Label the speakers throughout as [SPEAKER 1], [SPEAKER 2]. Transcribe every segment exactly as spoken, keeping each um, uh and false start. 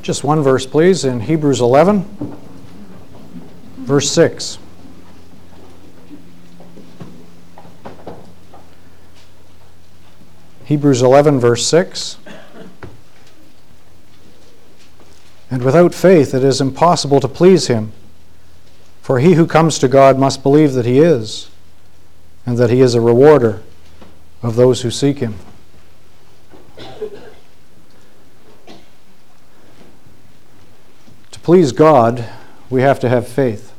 [SPEAKER 1] Just one verse, please, in Hebrews eleven, verse six. Hebrews eleven, verse six. And without faith it is impossible to please him, for he who comes to God must believe that he is, and that he is a rewarder of those who seek him. To please God, we have to have faith.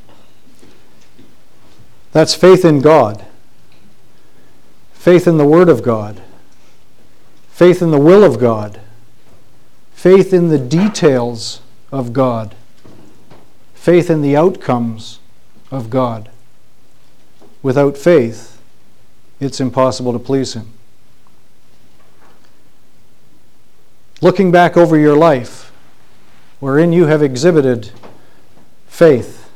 [SPEAKER 1] That's faith in God, faith in the Word of God, faith in the will of God, faith in the details of God, faith in the outcomes of God. Without faith, it's impossible to please him. Looking back over your life, wherein you have exhibited faith,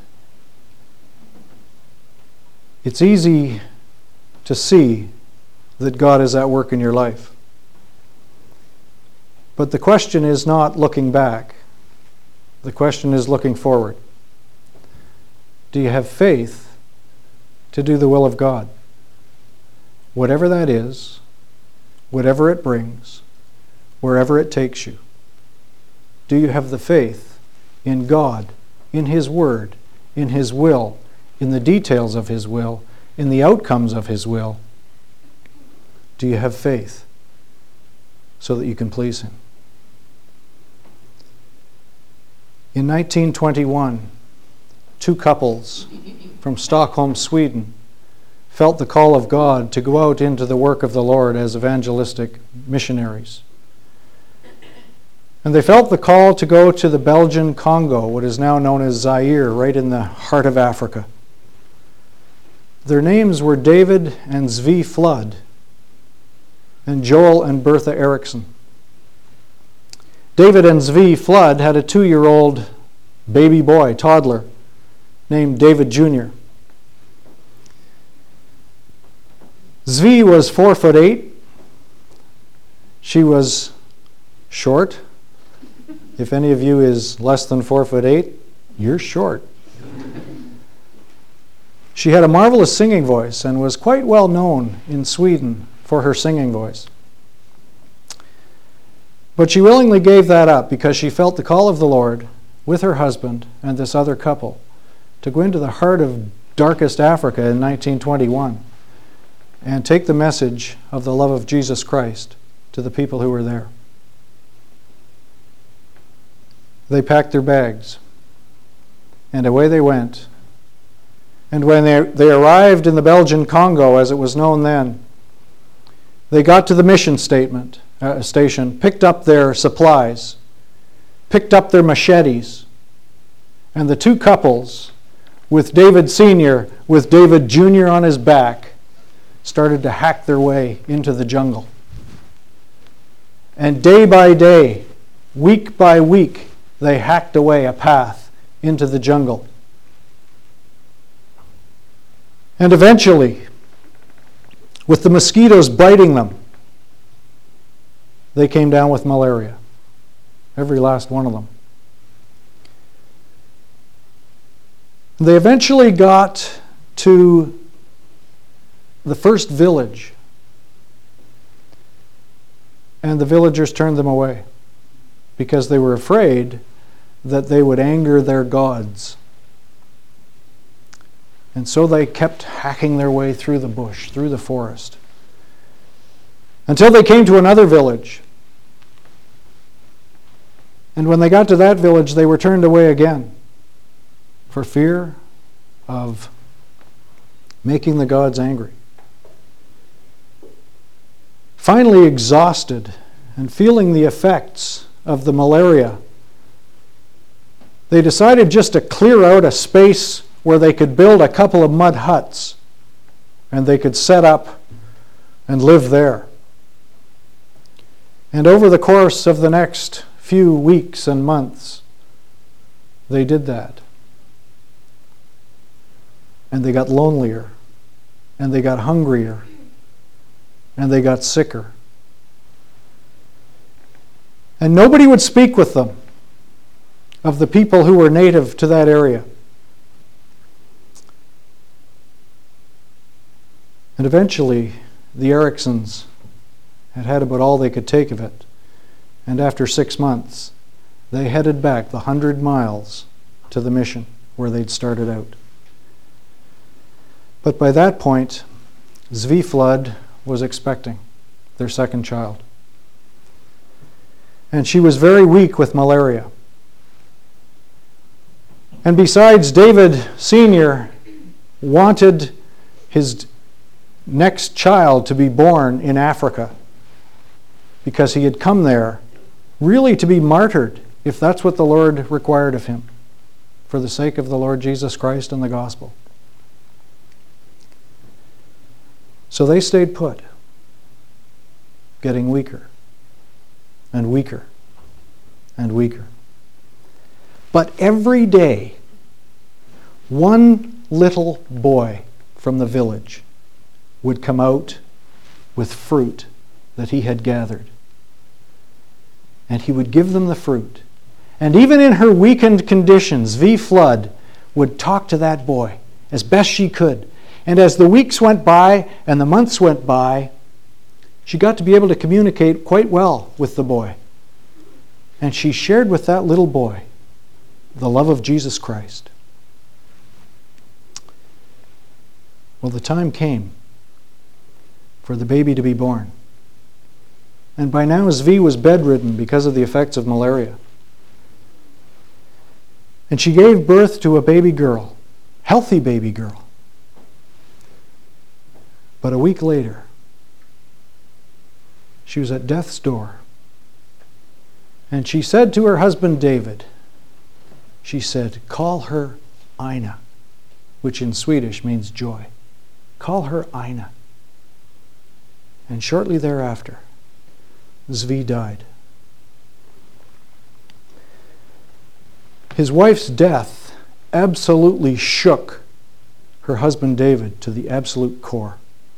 [SPEAKER 1] it's easy to see that God is at work in your life. But the question is not looking back. The question is looking forward. Do you have faith to do the will of God? Whatever that is, whatever it brings, wherever it takes you. Do you have the faith in God, in His Word, in His will, in the details of His will, in the outcomes of His will? Do you have faith so that you can please Him? In nineteen twenty-one, two couples from Stockholm, Sweden, felt the call of God to go out into the work of the Lord as evangelistic missionaries. And they felt the call to go to the Belgian Congo, what is now known as Zaire, right in the heart of Africa. Their names were David and Zvi Flood, and Joel and Bertha Erickson. David and Zvi Flood had a two-year-old baby boy, toddler, named David Junior Zvi was four foot eight. She was short. If any of you is less than four foot eight, you're short. She had a marvelous singing voice and was quite well known in Sweden for her singing voice. But she willingly gave that up because she felt the call of the Lord with her husband and this other couple to go into the heart of darkest Africa in nineteen twenty-one and take the message of the love of Jesus Christ to the people who were there. They packed their bags and away they went. And when they, they arrived in the Belgian Congo, as it was known then, they got to the mission statement Uh, station, picked up their supplies, picked up their machetes, and the two couples, with David Senior, with David Junior on his back, started to hack their way into the jungle. And day by day, week by week, they hacked away a path into the jungle. And eventually, with the mosquitoes biting them, they came down with malaria. Every last one of them. They eventually got to the first village. And the villagers turned them away because they were afraid that they would anger their gods. And so they kept hacking their way through the bush, through the forest, until they came to another village. And when they got to that village, they were turned away again for fear of making the gods angry. Finally exhausted and feeling the effects of the malaria, they decided just to clear out a space where they could build a couple of mud huts and they could set up and live there. And over the course of the next few weeks and months, they did that. And they got lonelier, and they got hungrier, and they got sicker. And nobody would speak with them. of the people who were native to that area. And eventually, the Ericsons had had about all they could take of it. And after six months, they headed back the hundred miles to the mission where they'd started out. But by that point, Zvi Flood was expecting their second child. And she was very weak with malaria. And besides, David Senior wanted his next child to be born in Africa because he had come there really to be martyred, if that's what the Lord required of him, for the sake of the Lord Jesus Christ and the gospel. So they stayed put, getting weaker and weaker and weaker. But every day, one little boy from the village would come out with fruit that he had gathered. And he would give them the fruit. And even in her weakened condition, Zvi Flood would talk to that boy as best she could. And as the weeks went by and the months went by, she got to be able to communicate quite well with the boy. And she shared with that little boy the love of Jesus Christ. Well, the time came for the baby to be born. And by now Zvi was bedridden because of the effects of malaria. And she gave birth to a baby girl, healthy baby girl. But a week later, she was at death's door. And she said to her husband David, she said, "Call her Ina," which in Swedish means joy. Call her Ina. And shortly thereafter, Zvi died. His wife's death absolutely shook her husband David to the absolute core.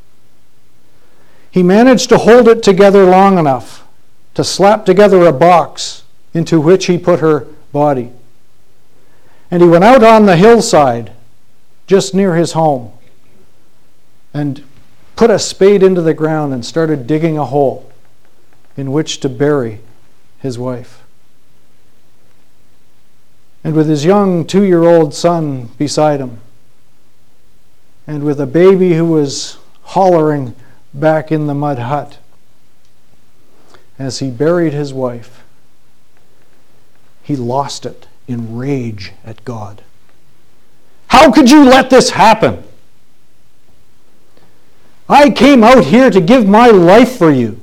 [SPEAKER 1] He managed to hold it together long enough to slap together a box into which he put her body. And he went out on the hillside just near his home and put a spade into the ground and started digging a hole in which to bury his wife. And with his young two-year-old son beside him, and with a baby who was hollering back in the mud hut, as he buried his wife, he lost it in rage at God. How could you let this happen? I came out here to give my life for you.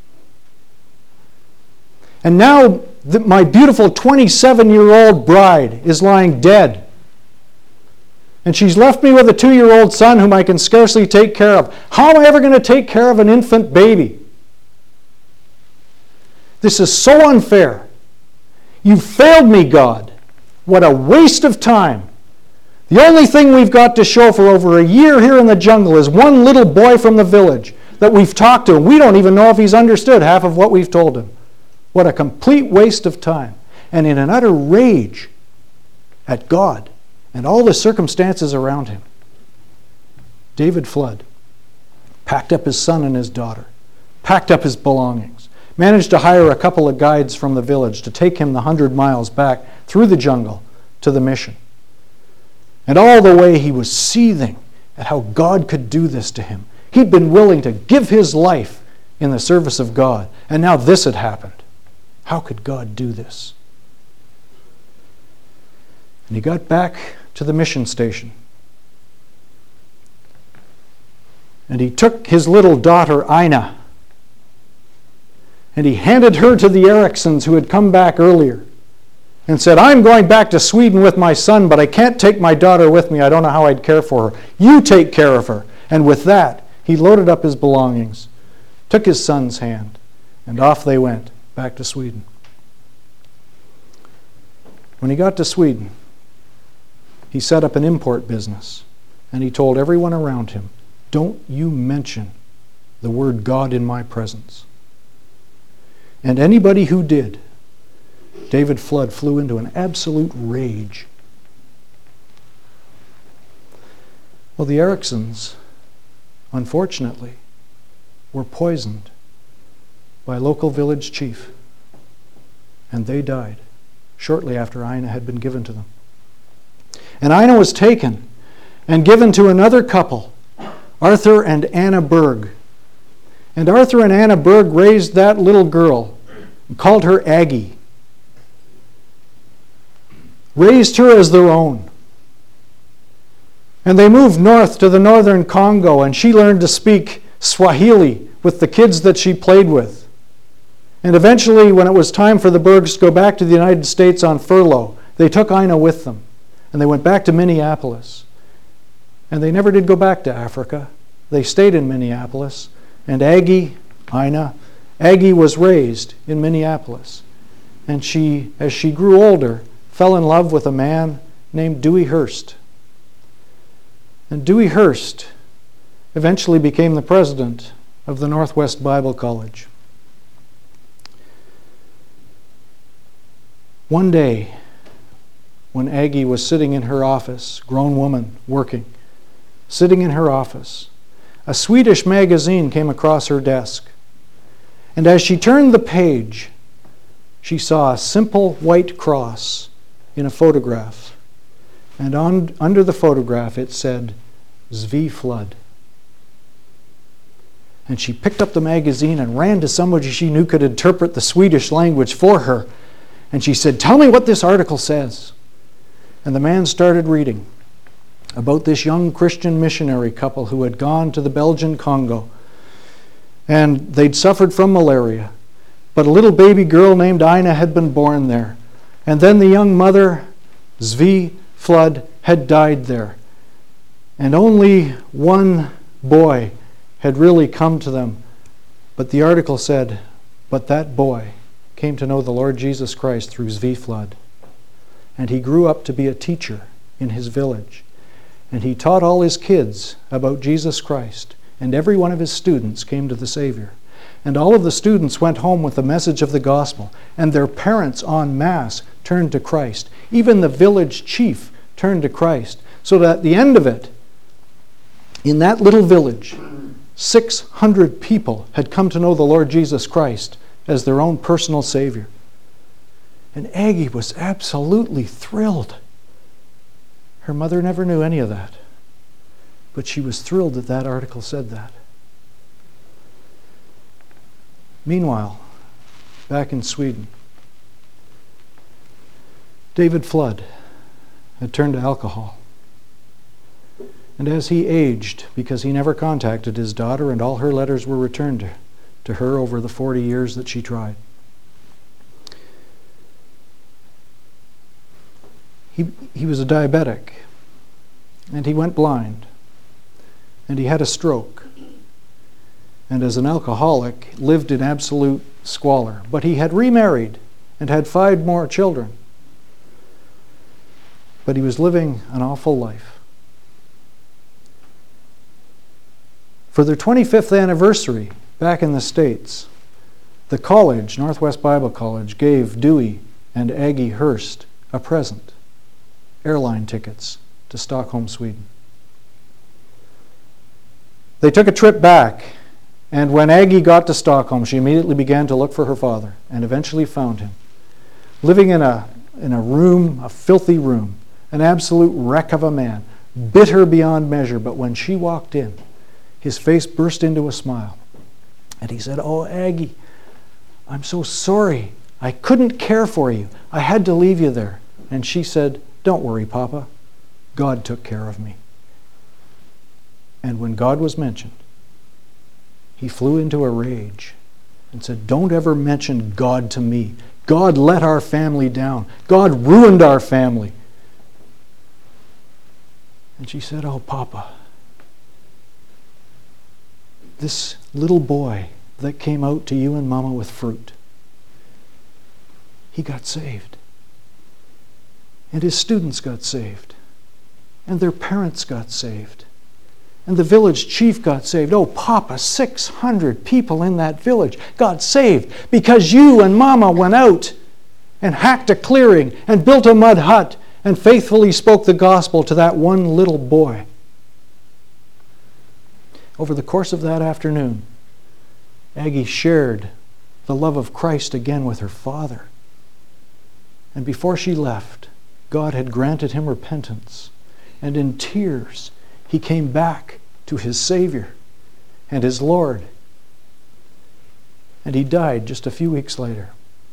[SPEAKER 1] And now the, my beautiful twenty-seven-year-old bride is lying dead. And she's left me with a two-year-old son whom I can scarcely take care of. How am I ever going to take care of an infant baby? This is so unfair. You failed me, God. What a waste of time. The only thing we've got to show for over a year here in the jungle is one little boy from the village that we've talked to, and we don't even know if he's understood half of what we've told him. What a complete waste of time. And in an utter rage at God and all the circumstances around him, David Flood packed up his son and his daughter, packed up his belongings, managed to hire a couple of guides from the village to take him the hundred miles back through the jungle to the mission. And all the way he was seething at how God could do this to him. He'd been willing to give his life in the service of God, and now this had happened. How could God do this? And he got back to the mission station. And he took his little daughter, Ina, and he handed her to the Ericsons who had come back earlier and said, I'm going back to Sweden with my son, but I can't take my daughter with me. I don't know how I'd care for her. You take care of her. And with that, he loaded up his belongings, took his son's hand, and off they went back to Sweden. When he got to Sweden, he set up an import business, and he told everyone around him, don't you mention the word God in my presence. And anybody who did David Flood flew into an absolute rage. Well, the Ericksons, unfortunately, were poisoned by a local village chief, and they died shortly after Ina had been given to them. And Ina was taken and given to another couple, Arthur and Anna Berg. And Arthur and Anna Berg raised that little girl and called her Aggie. Raised her as their own. And they moved north to the northern Congo, and she learned to speak Swahili with the kids that she played with. And eventually, when it was time for the Bergs to go back to the United States on furlough, they took Ina with them. And they went back to Minneapolis. And they never did go back to Africa. They stayed in Minneapolis. And Aggie, Ina, Aggie was raised in Minneapolis. And she, as she grew older, fell in love with a man named Dewey Hurst. And Dewey Hurst eventually became the president of the Northwest Bible College. One day, when Aggie was sitting in her office, grown woman working, sitting in her office, a Swedish magazine came across her desk. And as she turned the page, she saw a simple white cross in a photograph. And on, under the photograph it said, Zvi Flood. And she picked up the magazine and ran to somebody she knew could interpret the Swedish language for her. And she said, "Tell me what this article says." And the man started reading about this young Christian missionary couple who had gone to the Belgian Congo. And they'd suffered from malaria. But a little baby girl named Ina had been born there. And then the young mother, Zvi Flood, had died there. And only one boy had really come to them. But the article said, but that boy came to know the Lord Jesus Christ through Zvi Flood. And he grew up to be a teacher in his village. And he taught all his kids about Jesus Christ. And every one of his students came to the Savior. And all of the students went home with the message of the gospel. And their parents en masse turned to Christ. Even the village chief turned to Christ. So that at the end of it, in that little village, six hundred people had come to know the Lord Jesus Christ as their own personal Savior. And Aggie was absolutely thrilled. Her mother never knew any of that. But she was thrilled that that article said that. Meanwhile, back in Sweden, David Flood had turned to alcohol. And as he aged, because he never contacted his daughter and all her letters were returned to, to her over the forty years that she tried, he, he was a diabetic, and he went blind, and he had a stroke, and as an alcoholic lived in absolute squalor. But he had remarried and had five more children. But he was living an awful life. For their twenty-fifth anniversary back in the States, the college, Northwest Bible College, gave Dewey and Aggie Hurst a present, airline tickets to Stockholm, Sweden. They took a trip back, and when Aggie got to Stockholm, she immediately began to look for her father and eventually found him, living in a, in a room, a filthy room, an absolute wreck of a man, bitter beyond measure. But when she walked in, his face burst into a smile. And he said, "Oh, Aggie, I'm so sorry. I couldn't care for you. I had to leave you there." And she said, "Don't worry, Papa. God took care of me." And when God was mentioned, he flew into a rage and said, "Don't ever mention God to me. God let our family down. God ruined our family." And she said, "Oh, Papa, this little boy that came out to you and Mama with fruit, he got saved. And his students got saved. And their parents got saved. And the village chief got saved. Oh, Papa, six hundred people in that village got saved because you and Mama went out and hacked a clearing and built a mud hut and faithfully spoke the gospel to that one little boy. Over the course of that afternoon, Aggie shared the love of Christ again with her father. And before she left, God had granted him repentance. And in tears, he came back to his Savior and his Lord. And he died just a few weeks later.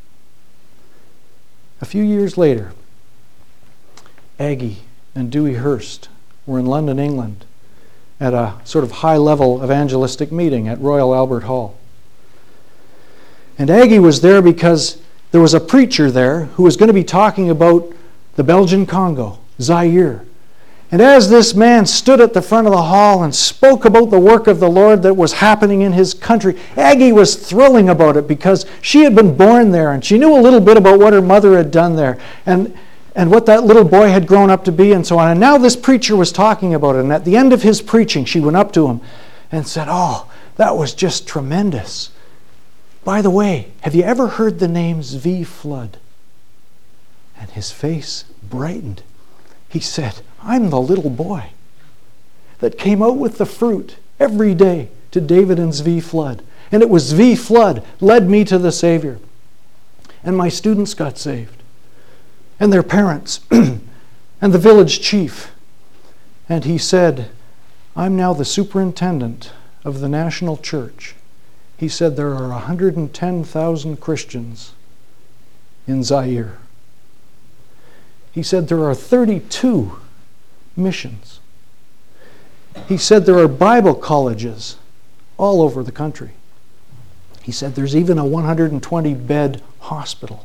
[SPEAKER 1] A few years later, Aggie and Dewey Hurst were in London, England, at a sort of high-level evangelistic meeting at Royal Albert Hall. And Aggie was there because there was a preacher there who was going to be talking about the Belgian Congo, Zaire. And as this man stood at the front of the hall and spoke about the work of the Lord that was happening in his country, Aggie was thrilling about it because she had been born there and she knew a little bit about what her mother had done there and, and what that little boy had grown up to be and so on. And now this preacher was talking about it. And at the end of his preaching, she went up to him and said, "Oh, that was just tremendous. By the way, have you ever heard the name Zvi Flood?" And his face brightened. He said, "I'm the little boy that came out with the fruit every day to David and Zvi Flood. And it was Zvi Flood led me to the Savior. And my students got saved. And their parents. And the village chief. And he said, I'm now the superintendent of the national church. He said there are one hundred ten thousand Christians in Zaire. He said there are thirty-two missions. He said there are Bible colleges all over the country. He said there's even a one hundred twenty bed hospital.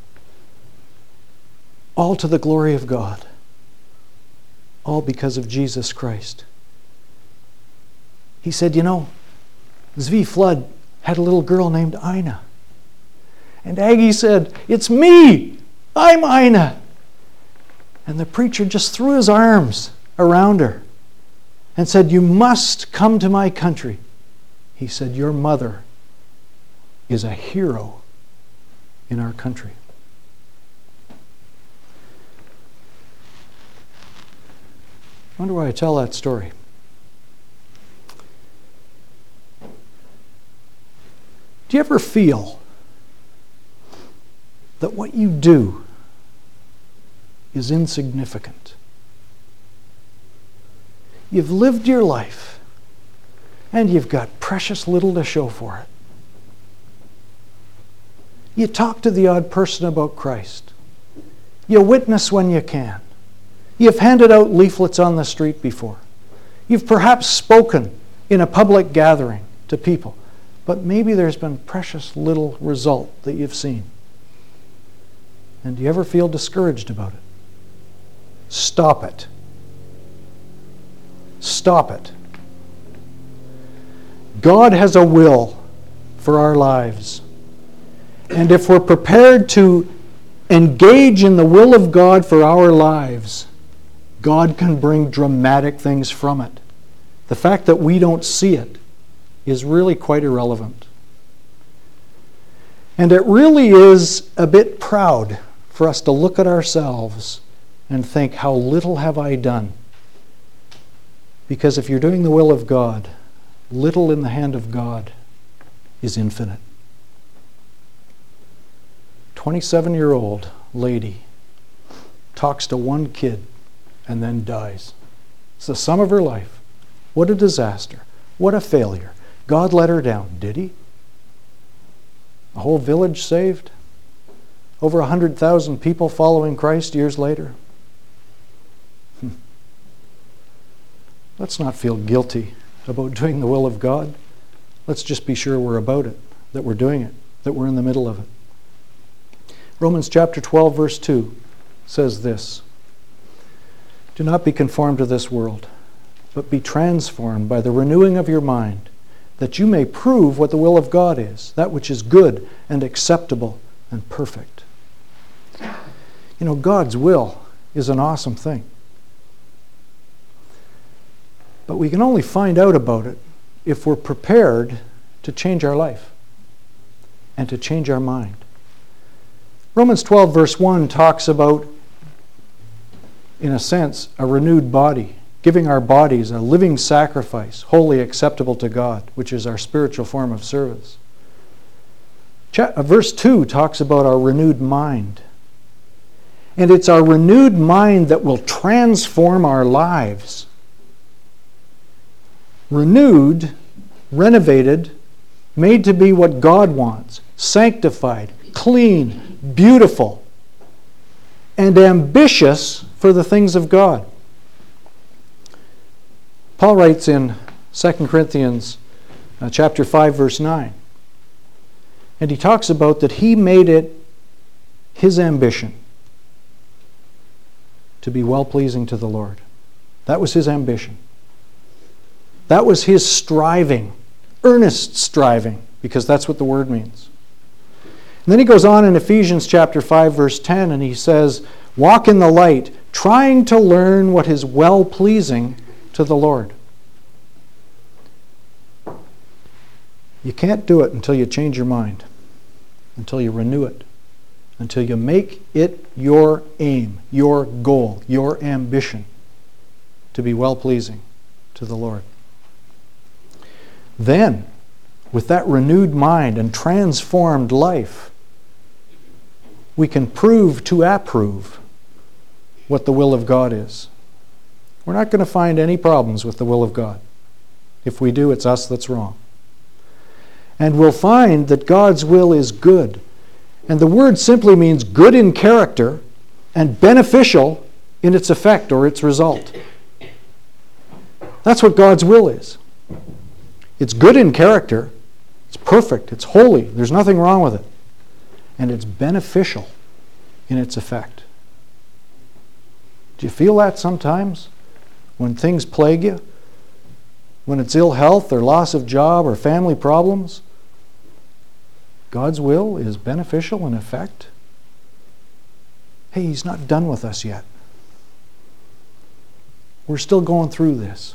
[SPEAKER 1] All to the glory of God. All because of Jesus Christ. He said, you know, Zvi Flood had a little girl named Ina. And Aggie said, it's me! I'm Ina! And the preacher just threw his arms around her and said, you must come to my country. He said, your mother is a hero in our country. I wonder why I tell that story. Do you ever feel that what you do is insignificant? You've lived your life and you've got precious little to show for it. You talk to the odd person about Christ. You witness when you can. You've handed out leaflets on the street before. You've perhaps spoken in a public gathering to people, but maybe there's been precious little result that you've seen. And do you ever feel discouraged about it? Stop it. Stop it. God has a will for our lives. And if we're prepared to engage in the will of God for our lives, God can bring dramatic things from it. The fact that we don't see it is really quite irrelevant. And it really is a bit proud for us to look at ourselves and think, how little have I done? Because if you're doing the will of God, little in the hand of God is infinite. twenty-seven-year-old lady talks to one kid and then dies. It's the sum of her life. What a disaster. What a failure. God let her down, did he? A whole village saved? Over one hundred thousand people following Christ years later? Hmm. Let's not feel guilty about doing the will of God. Let's just be sure we're about it, that we're doing it, that we're in the middle of it. Romans chapter twelve, verse two says this, do not be conformed to this world, but be transformed by the renewing of your mind, that you may prove what the will of God is, that which is good and acceptable and perfect. You know, God's will is an awesome thing. But we can only find out about it if we're prepared to change our life and to change our mind. Romans twelve verse one talks about, in a sense, a renewed body, giving our bodies a living sacrifice, wholly acceptable to God, which is our spiritual form of service. Verse two talks about our renewed mind. And it's our renewed mind that will transform our lives. Renewed, renovated, made to be what God wants, sanctified, clean, beautiful, and ambitious for the things of God. Paul writes in Second Corinthians uh, chapter five, verse nine, and he talks about that he made it his ambition to be well-pleasing to the Lord. That was his ambition. That was his striving, earnest striving, because that's what the word means. And then he goes on in Ephesians chapter five, verse ten, and he says, walk in the light, trying to learn what is well-pleasing to the Lord. You can't do it until you change your mind, until you renew it, until you make it your aim, your goal, your ambition to be well-pleasing to the Lord. Then, with that renewed mind and transformed life, we can prove to approve what the will of God is. We're not going to find any problems with the will of God. If we do, it's us that's wrong. And we'll find that God's will is good. And the word simply means good in character and beneficial in its effect or its result. That's what God's will is. It's good in character, it's perfect, it's holy, there's nothing wrong with it. And it's beneficial in its effect. Do you feel that sometimes? When things plague you? When it's ill health or loss of job or family problems? God's will is beneficial in effect. Hey, He's not done with us yet. We're still going through this.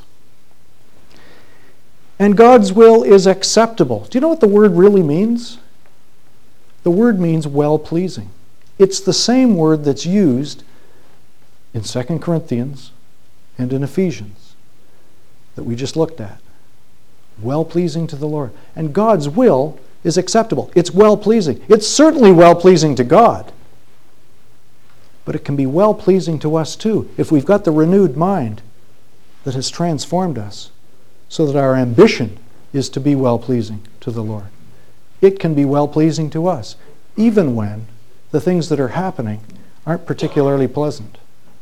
[SPEAKER 1] And God's will is acceptable. Do you know what the word really means? The word means well-pleasing. It's the same word that's used in Second Corinthians and in Ephesians that we just looked at. Well-pleasing to the Lord. And God's will is acceptable. It's well-pleasing. It's certainly well-pleasing to God. But it can be well-pleasing to us too if we've got the renewed mind that has transformed us so that our ambition is to be well-pleasing to the Lord. It can be well-pleasing to us even when the things that are happening aren't particularly pleasant.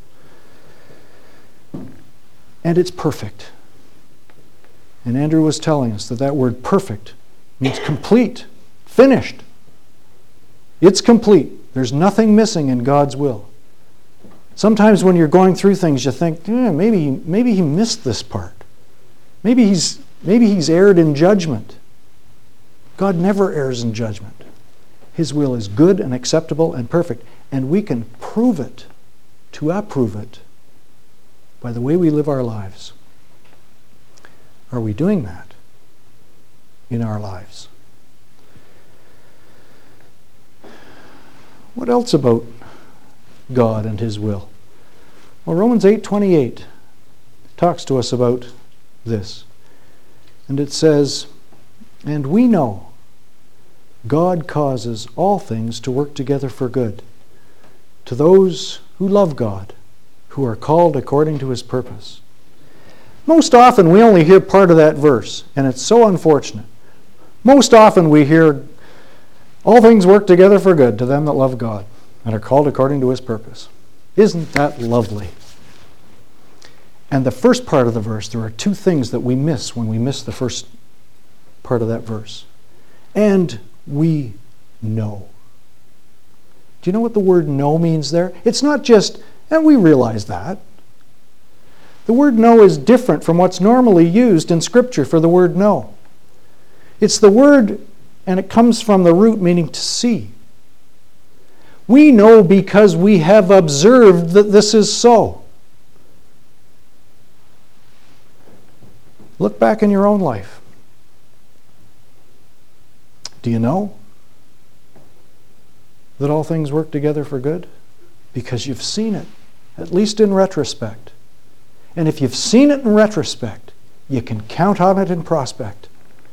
[SPEAKER 1] And it's perfect. And Andrew was telling us that that word perfect means complete, finished. It's complete. There's nothing missing in God's will. Sometimes when you're going through things, you think, eh, maybe, maybe he missed this part. Maybe he's, maybe he's erred in judgment. God never errs in judgment. His will is good and acceptable and perfect. And we can prove it, to approve it, by the way we live our lives. Are we doing that in our lives? What else about God and His will? Well, Romans eight twenty-eight talks to us about this. And it says, and we know God causes all things to work together for good to those who love God, who are called according to His purpose. Most often we only hear part of that verse, and it's so unfortunate. Most often we hear, all things work together for good to them that love God and are called according to His purpose. Isn't that lovely? And the first part of the verse, there are two things that we miss when we miss the first part of that verse. And we know. Do you know what the word know means there? It's not just, and we realize that. The word know is different from what's normally used in Scripture for the word know. It's the word, and it comes from the root meaning to see. We know because we have observed that this is so. Look back in your own life. Do you know that all things work together for good? Because you've seen it, at least in retrospect. And if you've seen it in retrospect, you can count on it in prospect.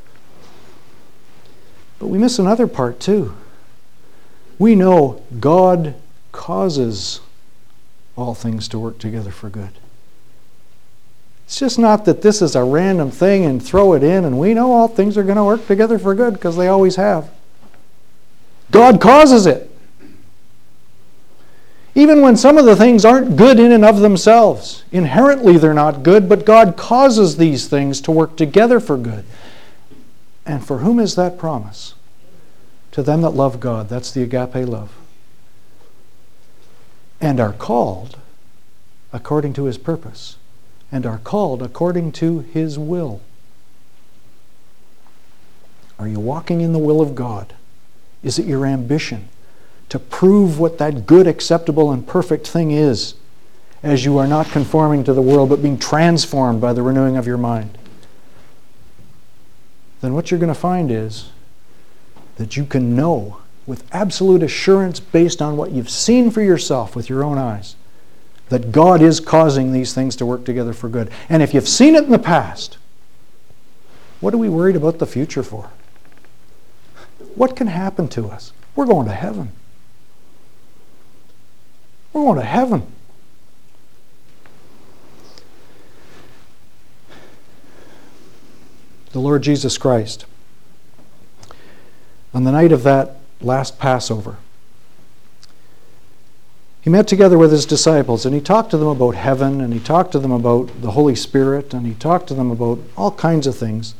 [SPEAKER 1] But we miss another part too. We know God causes all things to work together for good. It's just not that this is a random thing and throw it in and we know all things are going to work together for good because they always have. God causes it. Even when some of the things aren't good in and of themselves. Inherently they're not good, but God causes these things to work together for good. And for whom is that promise? To them that love God. That's the agape love. And are called according to His purpose. And are called according to His will. Are you walking in the will of God? Is it your ambition to prove what that good, acceptable, and perfect thing is, as you are not conforming to the world but being transformed by the renewing of your mind? Then what you're going to find is that you can know with absolute assurance, based on what you've seen for yourself with your own eyes, that God is causing these things to work together for good. And if you've seen it in the past, what are we worried about the future for? What can happen to us? We're going to heaven. We're going to heaven. The Lord Jesus Christ, on the night of that last Passover, He met together with His disciples and He talked to them about heaven, and He talked to them about the Holy Spirit, and He talked to them about all kinds of things.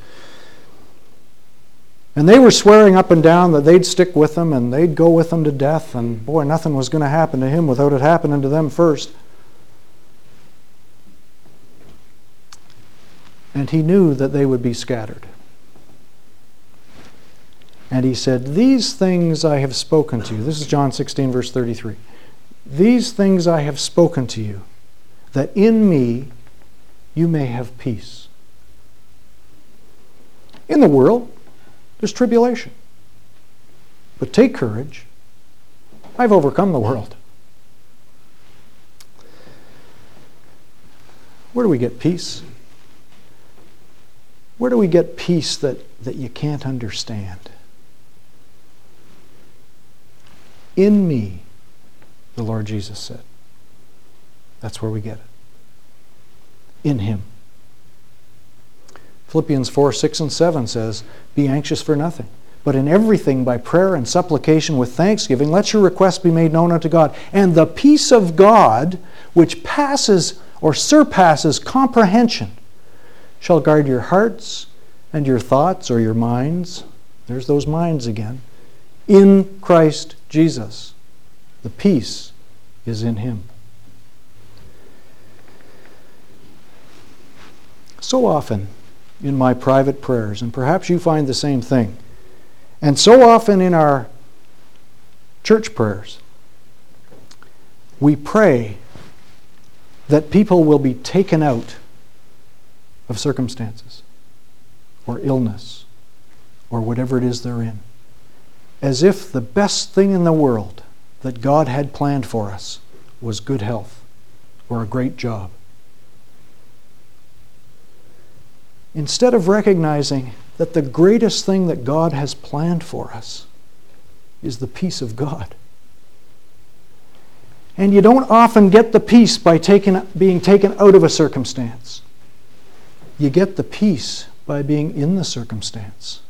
[SPEAKER 1] And they were swearing up and down that they'd stick with Him and they'd go with Him to death, and boy, nothing was going to happen to Him without it happening to them first. And He knew that they would be scattered. And He said, "These things I have spoken to you." This is John sixteen, verse thirty-three. "These things I have spoken to you, that in me you may have peace. In the world, there's tribulation. But take courage. I've overcome the world." Where do we get peace? Where do we get peace that, that you can't understand? In me, the Lord Jesus said. That's where we get it. In Him. Philippians four, six, and seven says, "Be anxious for nothing, but in everything by prayer and supplication with thanksgiving, let your requests be made known unto God. And the peace of God, which passes or surpasses comprehension, shall guard your hearts and your thoughts," or your minds. There's those minds again. "In Christ Jesus." The peace is in Him. So often in my private prayers, and perhaps you find the same thing, and so often in our church prayers, we pray that people will be taken out of circumstances or illness or whatever it is they're in, as if the best thing in the world that God had planned for us was good health or a great job. Instead of recognizing that the greatest thing that God has planned for us is the peace of God. And you don't often get the peace by taking, being taken out of a circumstance. You get the peace by being in the circumstance.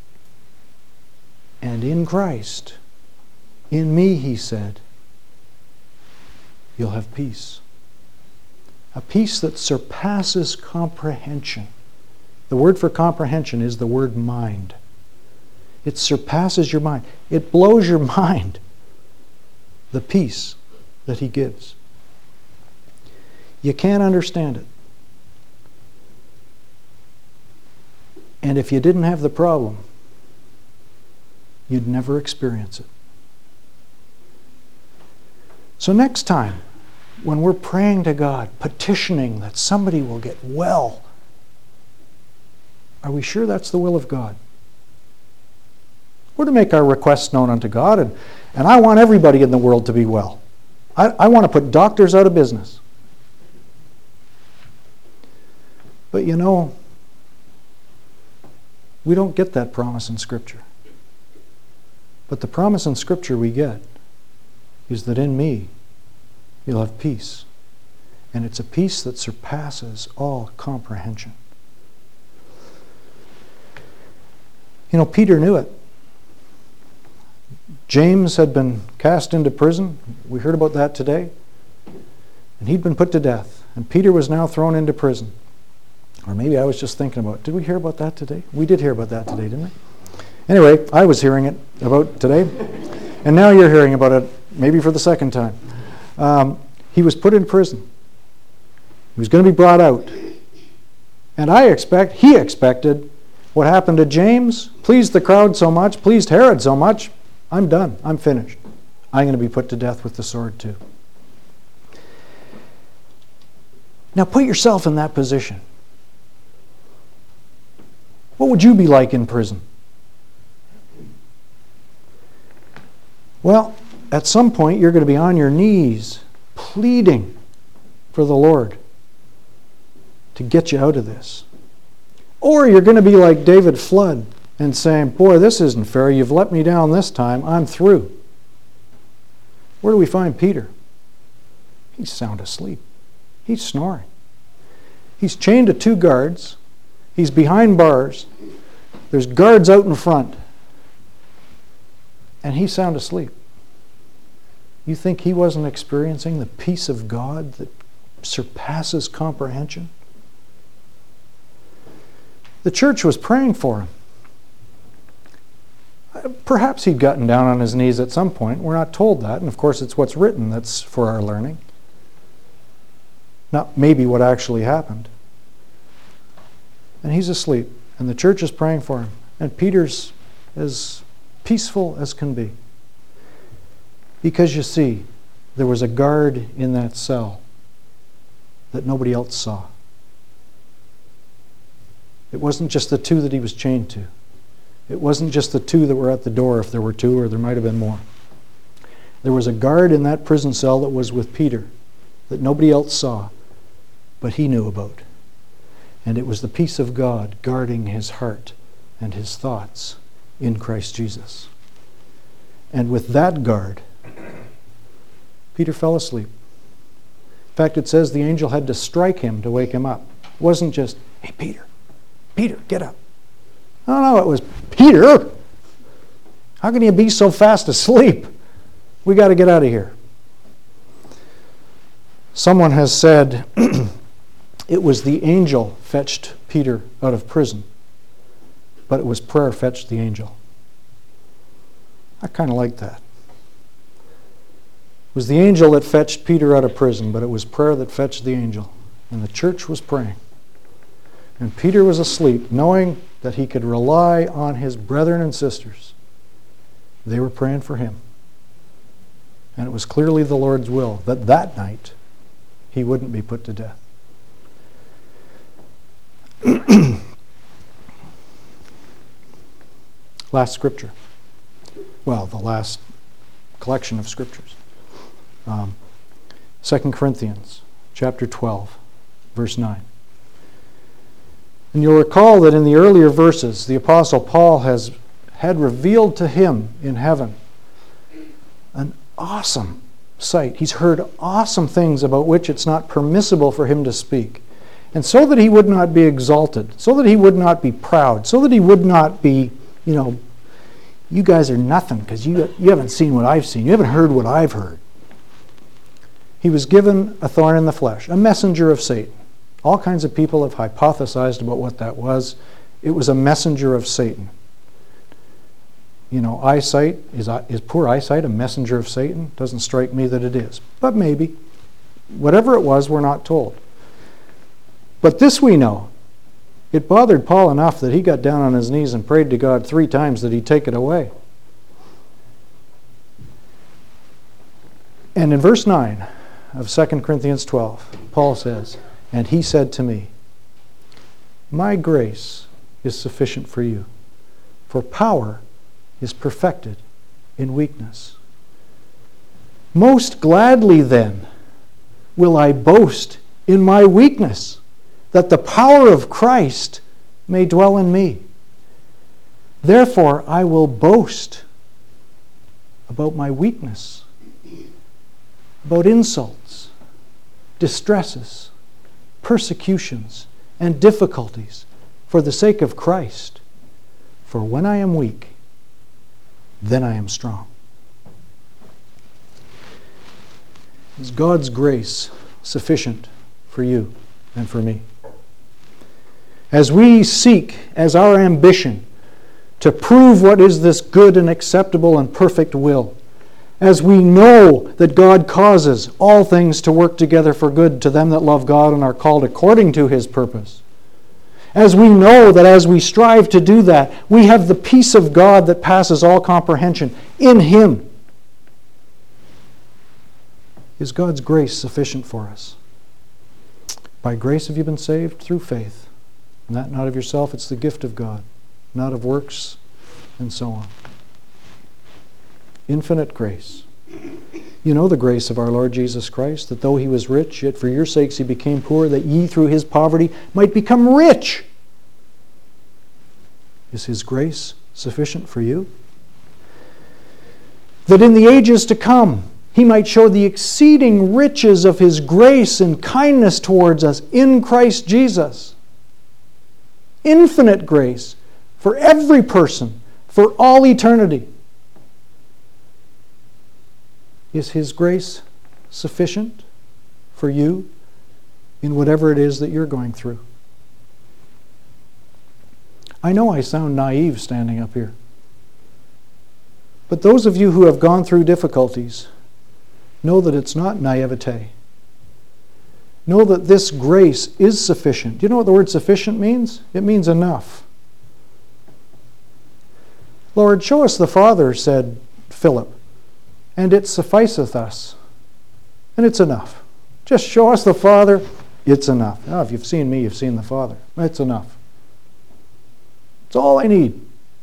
[SPEAKER 1] And in Christ, in me, He said, you'll have peace. A peace that surpasses comprehension. The word for comprehension is the word mind. It surpasses your mind. It blows your mind. The peace that He gives. You can't understand it. And if you didn't have the problem, you'd never experience it. So next time, when we're praying to God, petitioning that somebody will get well, are we sure that's the will of God? We're to make our requests known unto God, and, and I want everybody in the world to be well. I, I want to put doctors out of business. But you know, we don't get that promise in Scripture. But the promise in Scripture we get is that in me you'll have peace. And it's a peace that surpasses all comprehension. You know, Peter knew it. James had been cast into prison. We heard about that today. And he'd been put to death. And Peter was now thrown into prison. Or maybe I was just thinking about it. Did we hear about that today? We did hear about that today, didn't we? Anyway, I was hearing it about today. And now you're hearing about it, maybe for the second time. Um, he was put in prison. He was going to be brought out. And I expect, he expected, what happened to James pleased the crowd so much, pleased Herod so much, I'm done, I'm finished. I'm going to be put to death with the sword too. Now put yourself in that position. What would you be like in prison? Well, at some point you're going to be on your knees pleading for the Lord to get you out of this. Or you're going to be like David Flood and saying, boy, this isn't fair. You've let me down this time. I'm through. Where do we find Peter? He's sound asleep. He's snoring. He's chained to two guards. He's behind bars. There's guards out in front. And he's sound asleep. You think he wasn't experiencing the peace of God that surpasses comprehension? The church was praying for him. Perhaps he'd gotten down on his knees at some point. We're not told that. And of course, it's what's written that's for our learning. Not maybe what actually happened. And he's asleep. And the church is praying for him. And Peter's as peaceful as can be. Because you see, there was a guard in that cell that nobody else saw. It wasn't just the two that he was chained to. It wasn't just the two that were at the door, if there were two, or there might have been more. There was a guard in that prison cell that was with Peter that nobody else saw, but he knew about. And it was the peace of God guarding his heart and his thoughts in Christ Jesus. And with that guard, Peter fell asleep. In fact, it says the angel had to strike him to wake him up. It wasn't just, hey, Peter, Peter, get up. No, no, it was, Peter, how can you be so fast asleep? We got to get out of here. Someone has said it was the angel fetched Peter out of prison, but it was prayer fetched the angel. I kind of like that. It was the angel that fetched Peter out of prison, but it was prayer that fetched the angel. And the church was praying. And Peter was asleep, knowing that he could rely on his brethren and sisters. They were praying for him. And it was clearly the Lord's will that that night he wouldn't be put to death. Last scripture. Well, the last collection of scriptures. Um, Second Corinthians chapter twelve, verse nine. And you'll recall that in the earlier verses, the Apostle Paul has had revealed to him in heaven an awesome sight. He's heard awesome things about which it's not permissible for him to speak. And so that he would not be exalted, so that he would not be proud, so that he would not be, you know, you guys are nothing because you, you haven't seen what I've seen. You haven't heard what I've heard. He was given a thorn in the flesh, a messenger of Satan. All kinds of people have hypothesized about what that was. It was a messenger of Satan. You know, eyesight, is, is poor eyesight a messenger of Satan? Doesn't strike me that it is. But maybe. Whatever it was, we're not told. But this we know. It bothered Paul enough that he got down on his knees and prayed to God three times that he'd take it away. And in verse nine of Second Corinthians twelve, Paul says, and he said to me, my grace is sufficient for you, for power is perfected in weakness. Most gladly then will I boast in my weakness, that the power of Christ may dwell in me. Therefore I will boast about my weakness, about insults, distresses, persecutions, and difficulties for the sake of Christ. For when I am weak, then I am strong. Is God's grace sufficient for you and for me? As we seek as our ambition to prove what is this good and acceptable and perfect will, as we know that God causes all things to work together for good to them that love God and are called according to His purpose, as we know that as we strive to do that, we have the peace of God that passes all comprehension in Him, is God's grace sufficient for us? By grace have you been saved through faith, and that not of yourself, it's the gift of God, not of works, and so on. Infinite grace. You know the grace of our Lord Jesus Christ, that though He was rich, yet for your sakes He became poor, that ye through His poverty might become rich. Is His grace sufficient for you? That in the ages to come He might show the exceeding riches of His grace and kindness towards us in Christ Jesus. Infinite grace for every person, for all eternity. Is His grace sufficient for you in whatever it is that you're going through? I know I sound naive standing up here, but those of you who have gone through difficulties know that it's not naivete. Know that this grace is sufficient. Do you know what the word sufficient means? It means enough. Lord, show us the Father, said Philip, and it sufficeth us. And it's enough. Just show us the Father, it's enough. Oh, if you've seen me, you've seen the Father. It's enough. It's all I need.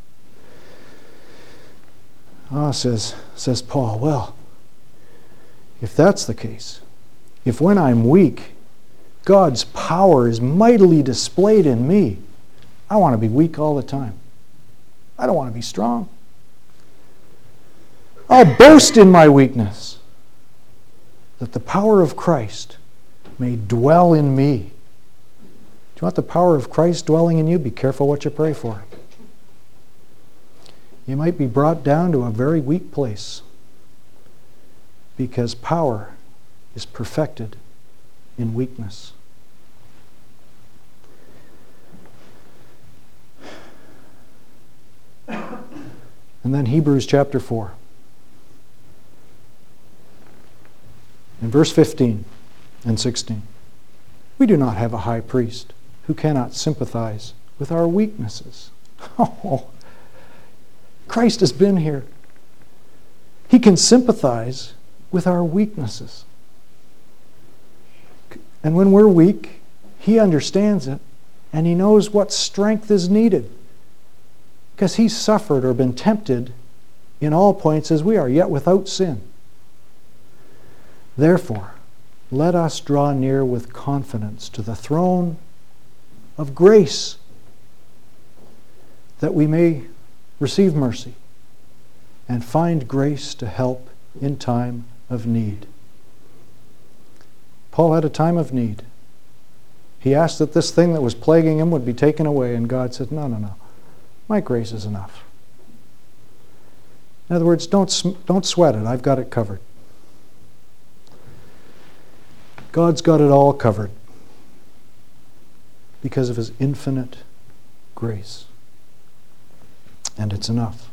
[SPEAKER 1] Ah, oh, says, says Paul, well, if that's the case, if when I'm weak, God's power is mightily displayed in me, I want to be weak all the time. I don't want to be strong. I'll boast in my weakness, that the power of Christ may dwell in me. Do you want the power of Christ dwelling in you? Be careful what you pray for. You might be brought down to a very weak place, because power is perfected in weakness. And then Hebrews chapter four. In verse fifteen and sixteen. We do not have a high priest who cannot sympathize with our weaknesses. Oh, Christ has been here. He can sympathize with our weaknesses. And when we're weak, He understands it, and He knows what strength is needed. Because He's suffered or been tempted in all points as we are, yet without sin. Therefore, let us draw near with confidence to the throne of grace, that we may receive mercy and find grace to help in time of need. Paul had a time of need. He asked that this thing that was plaguing him would be taken away, and God said, no, no, no. My grace is enough. In other words, don't, don't sweat it. I've got it covered. God's got it all covered because of His infinite grace. And it's enough.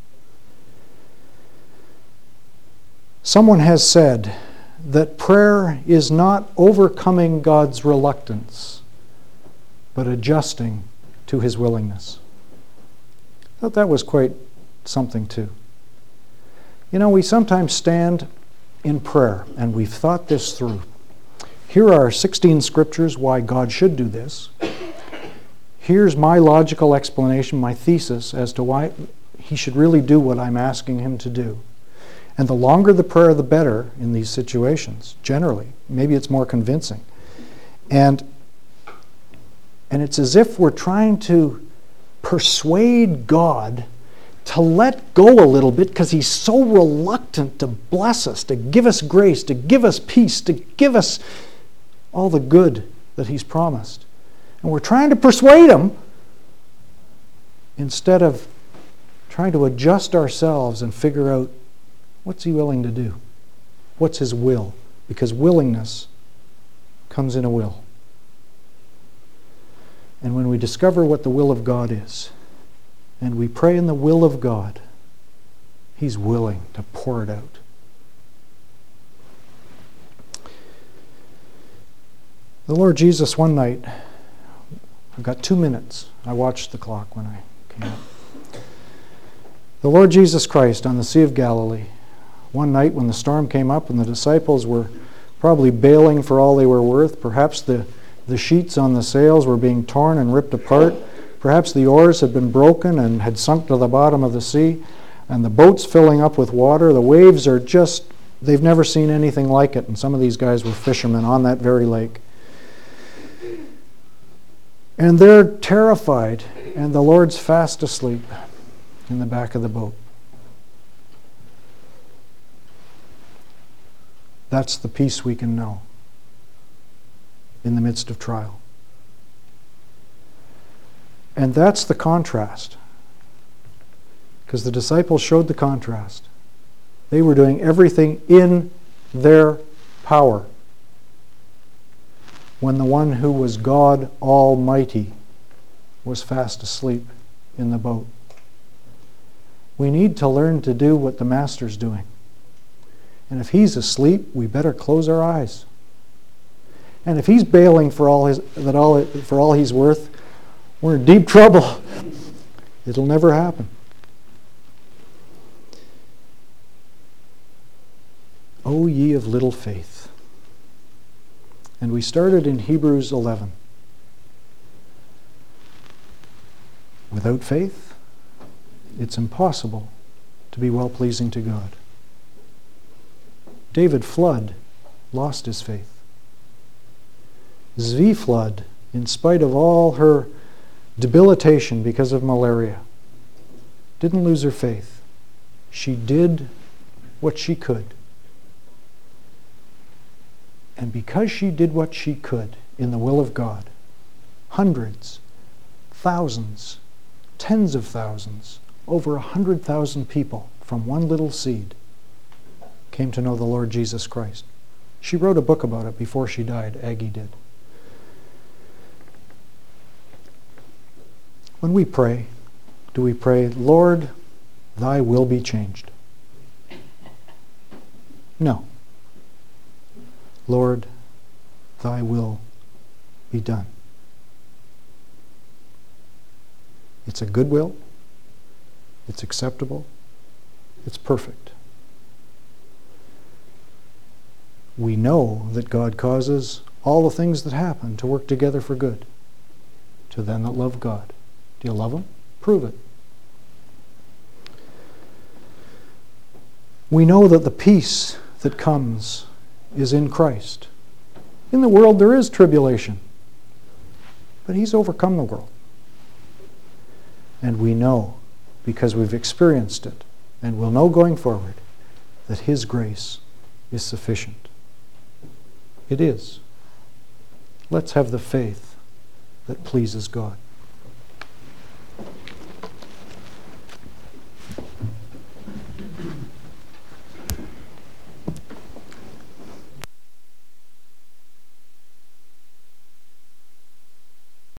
[SPEAKER 1] Someone has said that prayer is not overcoming God's reluctance, but adjusting to His willingness. I thought that was quite something too. You know, we sometimes stand in prayer, and we've thought this through. Here are sixteen scriptures why God should do this. Here's my logical explanation, my thesis as to why he should really do what I'm asking him to do. And the longer the prayer, the better in these situations, generally. Maybe it's more convincing. And, and it's as if we're trying to persuade God to let go a little bit because he's so reluctant to bless us, to give us grace, to give us peace, to give us all the good that he's promised. And we're trying to persuade him instead of trying to adjust ourselves and figure out what's he willing to do? What's his will? Because willingness comes in a will. And when we discover what the will of God is, and we pray in the will of God, he's willing to pour it out. The Lord Jesus one night, I've got two minutes. I watched the clock when I came up. The Lord Jesus Christ on the Sea of Galilee, one night when the storm came up and the disciples were probably bailing for all they were worth, perhaps the, the sheets on the sails were being torn and ripped apart, perhaps the oars had been broken and had sunk to the bottom of the sea, and the boat's filling up with water. The waves are just, they've never seen anything like it, and some of these guys were fishermen on that very lake. And they're terrified, and the Lord's fast asleep in the back of the boat. That's the peace we can know in the midst of trial. And that's the contrast. Because the disciples showed the contrast. They were doing everything in their power when the one who was God Almighty was fast asleep in the boat. We need to learn to do what the Master's doing. And if he's asleep, we better close our eyes. And if he's bailing for all his that all for all he's worth, we're in deep trouble. It'll never happen. O ye of little faith. And we started in Hebrews eleven. Without faith, it's impossible to be well-pleasing to God. David Flood lost his faith. Zvi Flood, in spite of all her debilitation because of malaria, didn't lose her faith. She did what she could. And because she did what she could in the will of God, hundreds, thousands, tens of thousands, over a hundred thousand people from one little seed came to know the Lord Jesus Christ. She wrote a book about it before she died, Aggie did. When we pray, do we pray, Lord, thy will be changed? No. Lord, thy will be done. It's a good will. It's acceptable. It's perfect. We know that God causes all the things that happen to work together for good to them that love God. Do you love him? Prove it. We know that the peace that comes is in Christ. In the world there is tribulation, but he's overcome the world. And we know, because we've experienced it, and we'll know going forward, that his grace is sufficient. It is. Let's have the faith that pleases God.